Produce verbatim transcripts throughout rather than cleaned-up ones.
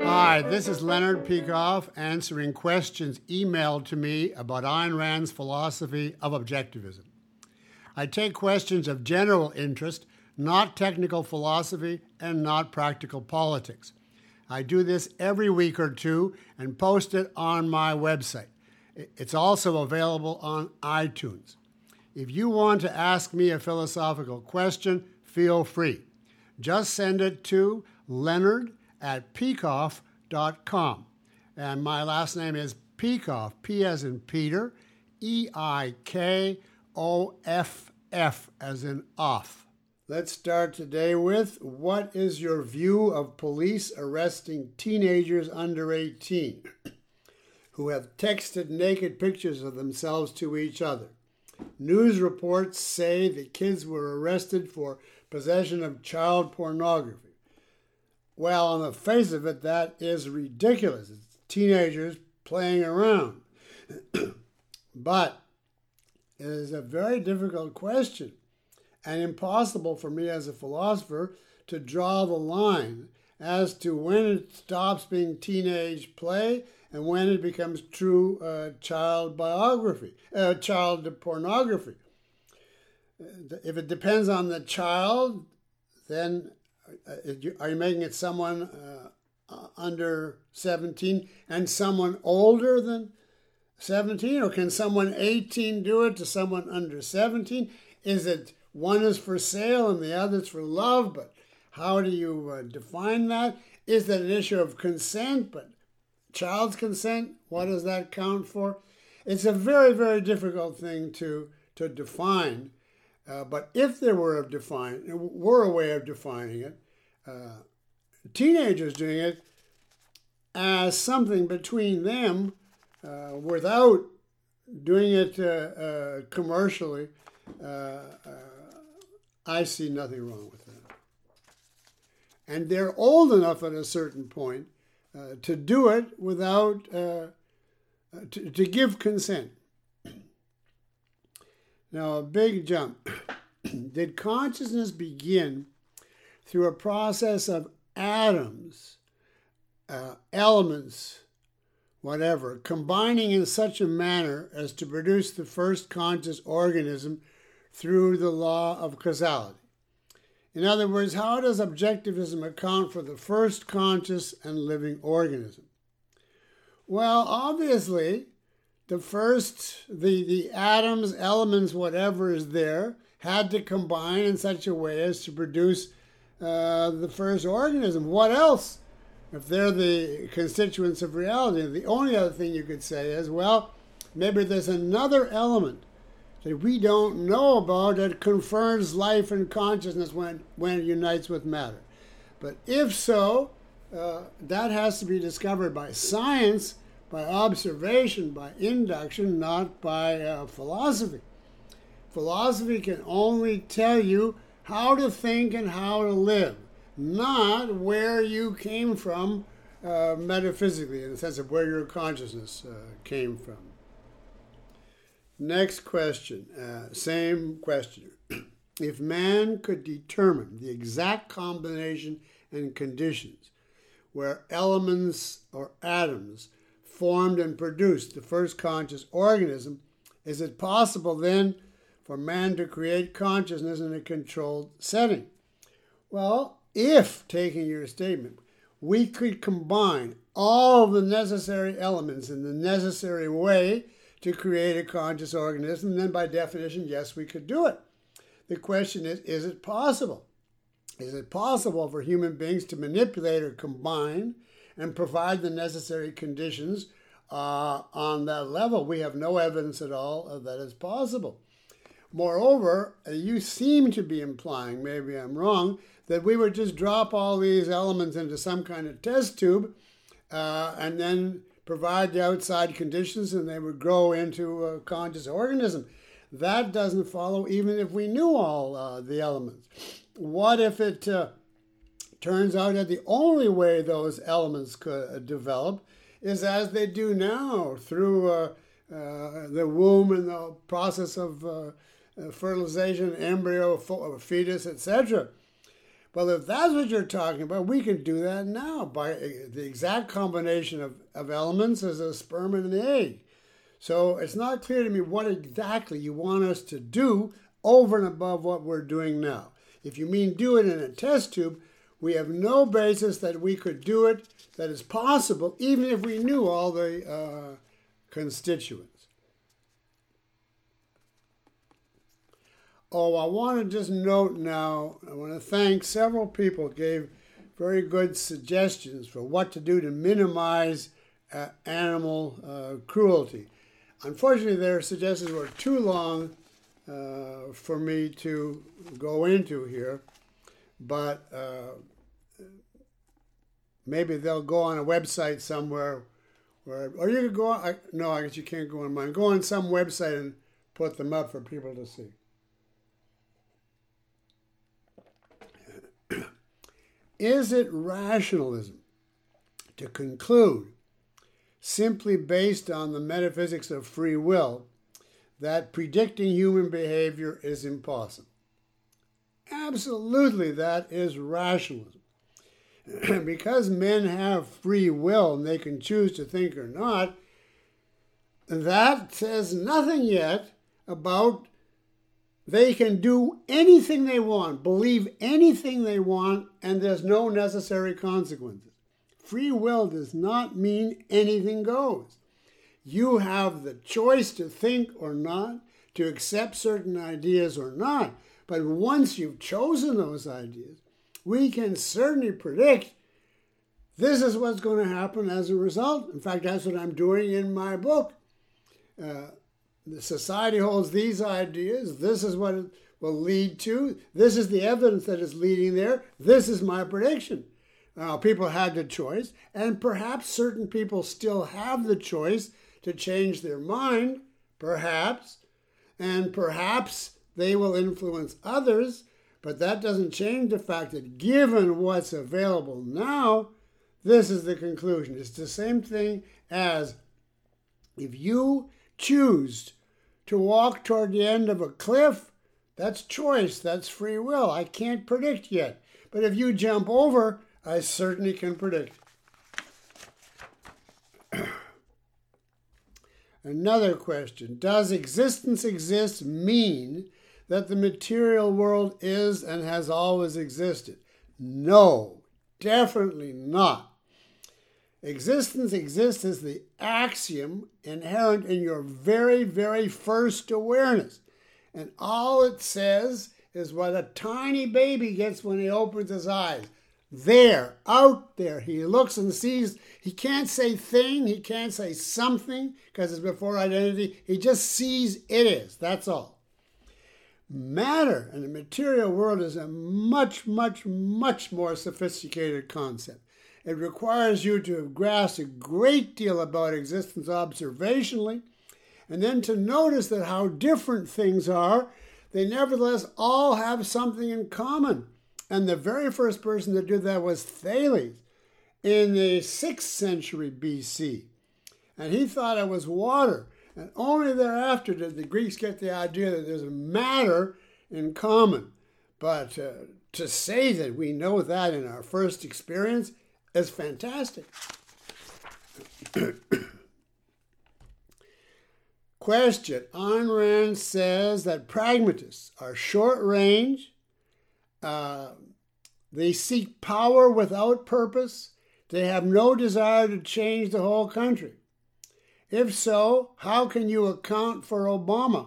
Hi, this is Leonard Peikoff answering questions emailed to me about Ayn Rand's philosophy of objectivism. I take questions of general interest, not technical philosophy and not practical politics. I do this every week or two and post it on my website. It's also available on iTunes. If you want to ask me a philosophical question, feel free. Just send it to Leonard at peikoff dot com. And my last name is Peikoff, P as in Peter, E I K O F F as in off. Let's start today with, what is your view of police arresting teenagers under eighteen who have texted naked pictures of themselves to each other? News reports say the kids were arrested for possession of child pornography. Well, on the face of it, that is ridiculous. It's teenagers playing around. But it is a very difficult question and impossible for me as a philosopher to draw the line as to when it stops being teenage play and when it becomes true uh, child biography, uh, child pornography. If it depends on the child, then are you making it someone uh, under seventeen and someone older than seventeen? Or can someone eighteen do it to someone under seventeen? Is it one is for sale and the other is for love? But how do you uh, define that? Is that an issue of consent? But child's consent, what does that count for? It's a very, very difficult thing to, to define. Uh, but if there were a define, were a way of defining it, uh, teenagers doing it as something between them uh, without doing it uh, uh, commercially, uh, uh, I see nothing wrong with that. And they're old enough at a certain point uh, to do it without, uh, to, to give consent. Now, a big jump. Did consciousness begin through a process of atoms, uh, elements, whatever, combining in such a manner as to produce the first conscious organism through the law of causality? In other words, how does objectivism account for the first conscious and living organism? Well, obviously, the first, the, the atoms, elements, whatever is there, had to combine in such a way as to produce uh, the first organism. What else? If they're the constituents of reality, the only other thing you could say is, well, maybe there's another element that we don't know about that confers life and consciousness when, when it unites with matter. But if so, uh, that has to be discovered by science, by observation, by induction, not by uh, philosophy. Philosophy can only tell you how to think and how to live, not where you came from uh, metaphysically, in the sense of where your consciousness uh, came from. Next question, uh, same question. If man could determine the exact combination and conditions where elements or atoms formed and produced the first conscious organism, is it possible then for man to create consciousness in a controlled setting? Well, if, taking your statement, we could combine all the necessary elements in the necessary way to create a conscious organism, then by definition, yes, we could do it. The question is, is it possible? Is it possible for human beings to manipulate or combine and provide the necessary conditions uh, on that level? We have no evidence at all that it's possible. Moreover, you seem to be implying, maybe I'm wrong, that we would just drop all these elements into some kind of test tube uh, and then provide the outside conditions and they would grow into a conscious organism. That doesn't follow even if we knew all uh, the elements. What if it uh, turns out that the only way those elements could develop is as they do now, through uh, uh, the womb and the process of uh, fertilization, embryo, fetus, et cetera. Well, if that's what you're talking about, we can do that now by the exact combination of, of elements as a sperm and an egg. So it's not clear to me what exactly you want us to do over and above what we're doing now. If you mean do it in a test tube, we have no basis that we could do it that is possible, even if we knew all the uh, constituents. Oh, I want to just note now, I want to thank several people who gave very good suggestions for what to do to minimize uh, animal uh, cruelty. Unfortunately, their suggestions were too long uh, for me to go into here, but uh, maybe they'll go on a website somewhere, where, or you could go on, I, no, I guess you can't go on mine. Go on some website and put them up for people to see. Is it rationalism to conclude, simply based on the metaphysics of free will, that predicting human behavior is impossible? Absolutely, that is rationalism. Because men have free will and they can choose to think or not, that says nothing yet about they can do anything they want, believe anything they want, and there's no necessary consequences. Free will does not mean anything goes. You have the choice to think or not, to accept certain ideas or not. But once you've chosen those ideas, we can certainly predict this is what's going to happen as a result. In fact, that's what I'm doing in my book. Uh, The society holds these ideas. This is what it will lead to. This is the evidence that is leading there. This is my prediction. Uh, people had the choice, and perhaps certain people still have the choice to change their mind, perhaps, and perhaps they will influence others, but that doesn't change the fact that given what's available now, this is the conclusion. It's the same thing as if you choose to walk toward the end of a cliff, that's choice, that's free will. I can't predict yet. But if you jump over, I certainly can predict. Another question. Does existence exist mean that the material world is and has always existed? No, definitely not. Existence exists as the axiom inherent in your very, very first awareness. And all it says is what a tiny baby gets when he opens his eyes. There, out there, he looks and sees. He can't say thing, he can't say something because it's before identity. He just sees it is, that's all. Matter in the material world is a much, much, much more sophisticated concept. It requires you to have grasped a great deal about existence observationally, and then to notice that how different things are, they nevertheless all have something in common. And the very first person to do that was Thales in the sixth century B C. And he thought it was water. And only thereafter did the Greeks get the idea that there's a matter in common. But uh, to say that we know that in our first experience is fantastic. Question. Ayn Rand says that pragmatists are short range. Uh, they seek power without purpose. They have no desire to change the whole country. If so, how can you account for Obama?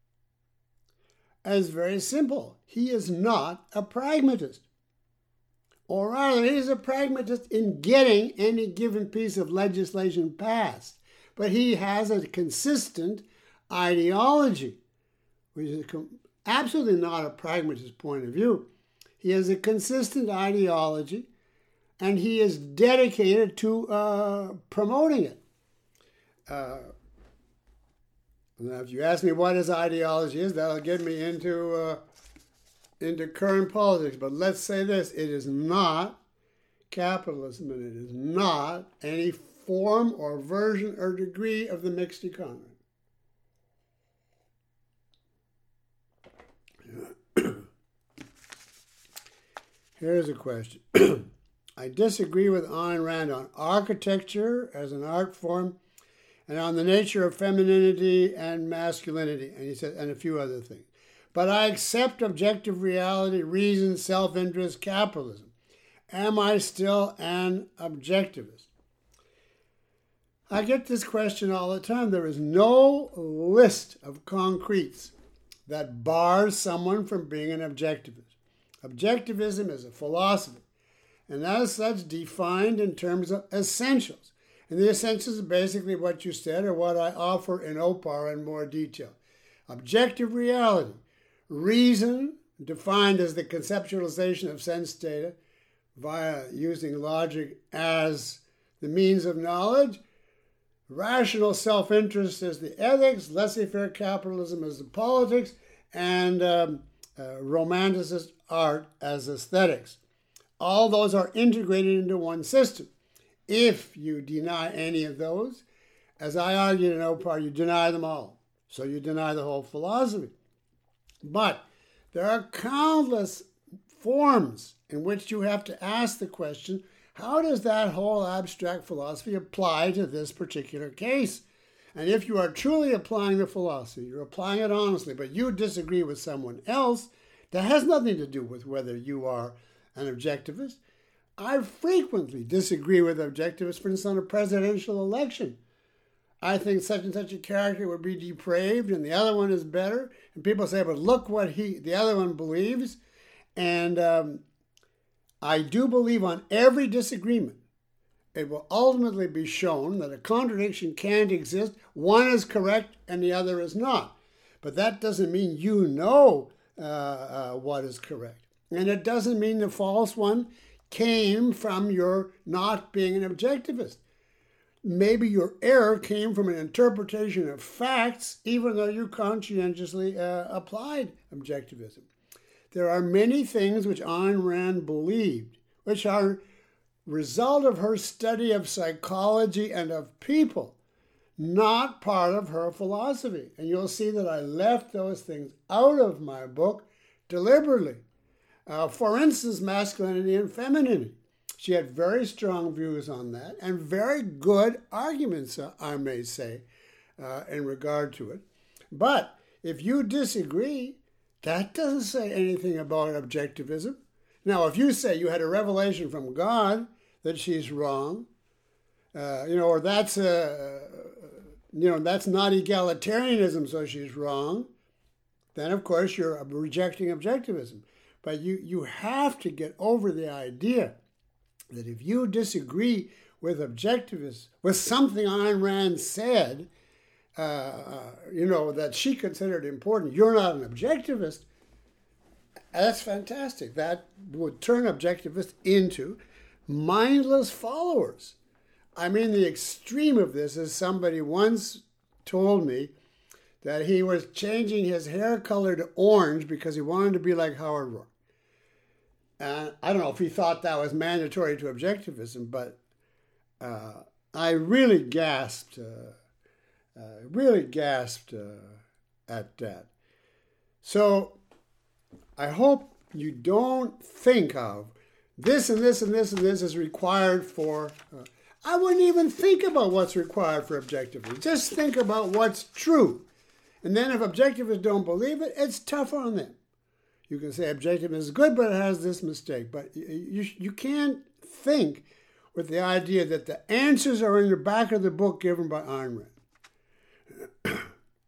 It's very simple. He is not a pragmatist. Or rather, he is a pragmatist in getting any given piece of legislation passed. But he has a consistent ideology, which is absolutely not a pragmatist point of view. He has a consistent ideology, and he is dedicated to uh, promoting it. Uh, now, if you ask me what his ideology is, that'll get me into uh, into current politics. But let's say this: it is not capitalism, and it is not any form or version or degree of the mixed economy. Here's a question. I disagree with Ayn Rand on architecture as an art form and on the nature of femininity and masculinity, and he said, and a few other things. But I accept objective reality, reason, self-interest, capitalism. Am I still an objectivist? I get this question all the time. There is no list of concretes that bars someone from being an objectivist. Objectivism is a philosophy, and as such defined in terms of essentials. And the essentials are basically what you said or what I offer in O P A R in more detail. Objective reality, reason, defined as the conceptualization of sense data via using logic as the means of knowledge, rational self-interest as the ethics, laissez-faire capitalism as the politics, and um, uh, romanticist art as aesthetics. All those are integrated into one system. If you deny any of those, as I argued in O P A R, you deny them all. So you deny the whole philosophy. But there are countless forms in which you have to ask the question, how does that whole abstract philosophy apply to this particular case? And if you are truly applying the philosophy, you're applying it honestly, but you disagree with someone else, that has nothing to do with whether you are an objectivist. I frequently disagree with objectivists, for instance, on a presidential election. I think such and such a character would be depraved and the other one is better. And people say, but look what he, the other one believes. And um, I do believe on every disagreement, it will ultimately be shown that a contradiction can't exist. One is correct and the other is not. But that doesn't mean you know uh, uh, what is correct. And it doesn't mean the false one came from your not being an objectivist. Maybe your error came from an interpretation of facts, even though you conscientiously uh, applied objectivism. There are many things which Ayn Rand believed, which are result of her study of psychology and of people, not part of her philosophy. And you'll see that I left those things out of my book deliberately. Uh, for instance, masculinity and femininity. She had very strong views on that and very good arguments, uh, I may say, uh, in regard to it. But if you disagree, that doesn't say anything about objectivism. Now, if you say you had a revelation from God that she's wrong, uh, you know, or that's a, you know, that's not egalitarianism, so she's wrong, then of course you're rejecting objectivism. But you, you have to get over the idea that if you disagree with objectivists, with something Ayn Rand said, uh, you know, that she considered important, you're not an objectivist, that's fantastic. That would turn objectivists into mindless followers. I mean, the extreme of this is somebody once told me that he was changing his hair color to orange because he wanted to be like Howard Roark. And I don't know if he thought that was mandatory to objectivism, but uh, I really gasped, uh, uh, really gasped uh, at that. So I hope you don't think of this and this and this and this is required for... Uh, I wouldn't even think about what's required for objectivism. Just think about what's true. And then if objectivists don't believe it, it's tough on them. You can say objectivism is good, but it has this mistake. But you, you can't think with the idea that the answers are in the back of the book given by Ayn Rand.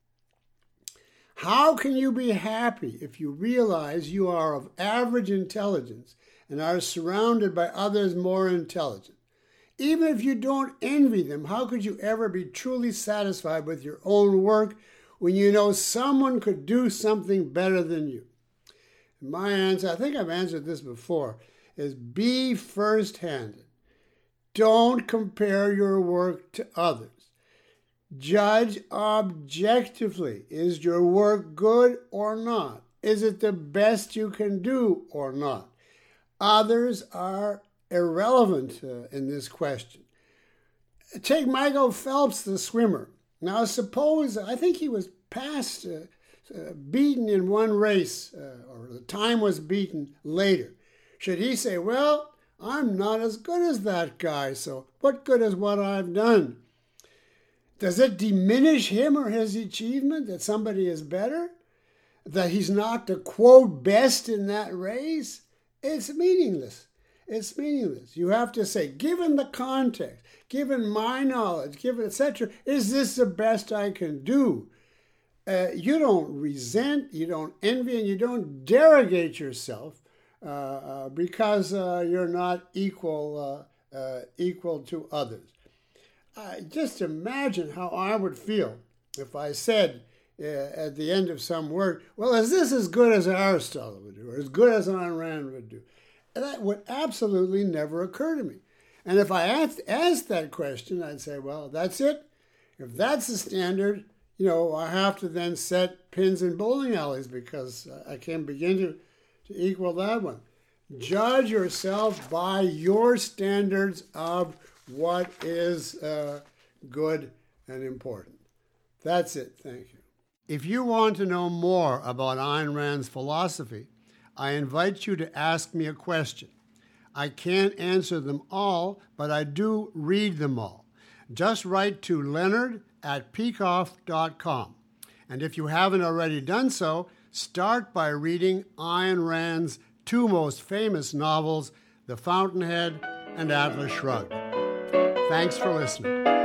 How can you be happy if you realize you are of average intelligence and are surrounded by others more intelligent? Even if you don't envy them, how could you ever be truly satisfied with your own work when you know someone could do something better than you? My answer, I think I've answered this before, is be first-handed. Don't compare your work to others. Judge objectively. Is your work good or not? Is it the best you can do or not? Others are irrelevant uh, in this question. Take Michael Phelps, the swimmer. Now suppose, I think he was past... Uh, Uh, beaten in one race, uh, or the time was beaten later. Should he say, well, I'm not as good as that guy, so what good is what I've done? Does it diminish him or his achievement that somebody is better? That he's not the quote best in that race? It's meaningless. It's meaningless. You have to say, given the context, given my knowledge, given et cetera, is this the best I can do? Uh, you don't resent, you don't envy, and you don't derogate yourself uh, uh, because uh, you're not equal uh, uh, equal to others. Uh, just imagine how I would feel if I said uh, at the end of some work, well, is this as good as Aristotle would do, or as good as Ayn Rand would do? And that would absolutely never occur to me. And if I asked, asked that question, I'd say, well, that's it. If that's the standard, you know, I have to then set pins in bowling alleys because I can't begin to, to equal that one. Judge yourself by your standards of what is uh, good and important. That's it. Thank you. If you want to know more about Ayn Rand's philosophy, I invite you to ask me a question. I can't answer them all, but I do read them all. Just write to Leonard at peikoff dot com. And if you haven't already done so, start by reading Ayn Rand's two most famous novels, The Fountainhead and Atlas Shrugged. Thanks for listening.